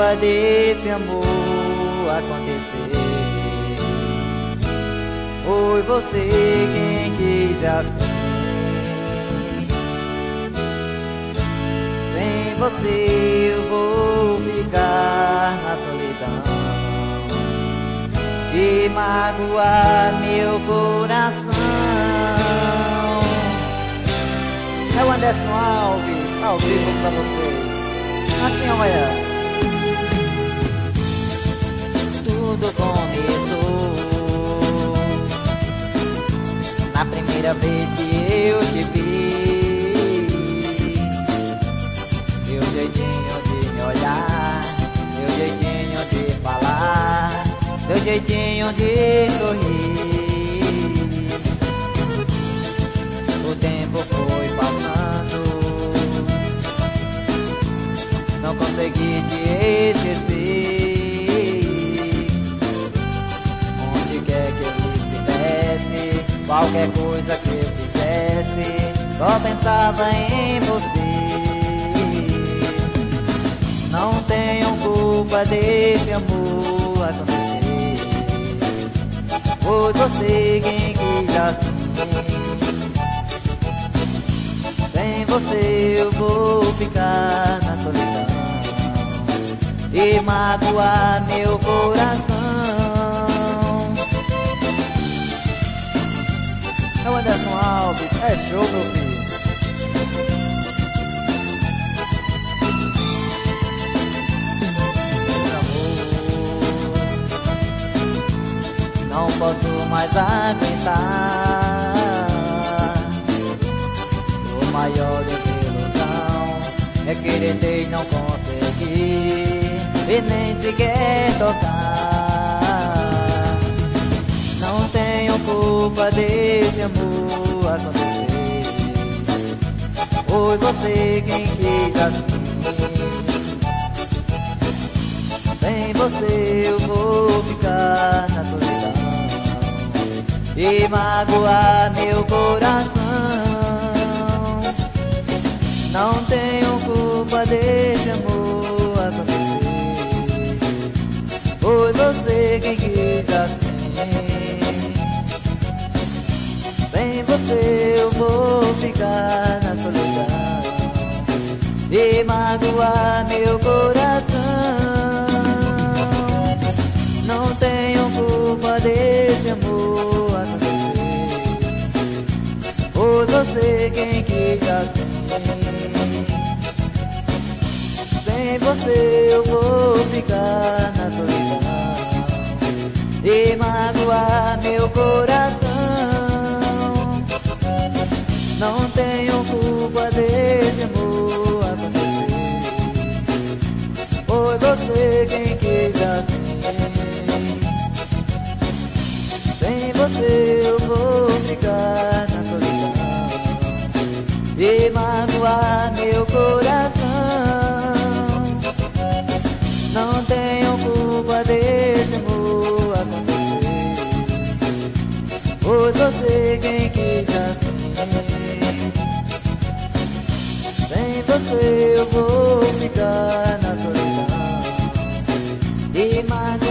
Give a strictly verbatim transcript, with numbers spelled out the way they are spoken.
culpa desse amor acontecer. Foi você quem quis assim. Sem você eu vou ficar na solidão e magoar meu coração. É o Anderson Alves, ao vivo pra vocês. Assim, olha. Tudo começou na primeira vez que eu te vi. Seu jeitinho de me olhar, seu jeitinho de falar, seu jeitinho de sorrir. O tempo foi passando, não consegui te esquecer. Onde quer que eu estivesse, qualquer coisa que eu fizesse, só pensava em você. Não tenho culpa desse amor acontecer. Foi você quem quis assim. Sem você eu vou ficar na solidão e magoar meu coração. É o Anderson Alves, é show, meu filho. Não posso mais aguentar. O maior desilusão é querer ter e não conseguir, e nem sequer tocar. Não tenho culpa desse amor acontecer. Foi você quem quis assim. Sem você eu vou ficar na solidão e magoar meu coração. Não tenho culpa desse amor acontecer. Foi você quem quis assim. Sem você eu vou ficar na solidão e magoar meu coração. Não tenho culpa desse amor acontecer. Foi você quem quis assim. Sem você eu vou ficar na solidão e magoar meu coração. Não tenho culpa desse amor acontecer. Foi você quem quis assim. Sem você eu vou ficar na solidão e magoar meu coração. Não tenho culpa desse amor acontecer. Foi você quem quis assim. Sem você eu vou ficar na solidão e magoar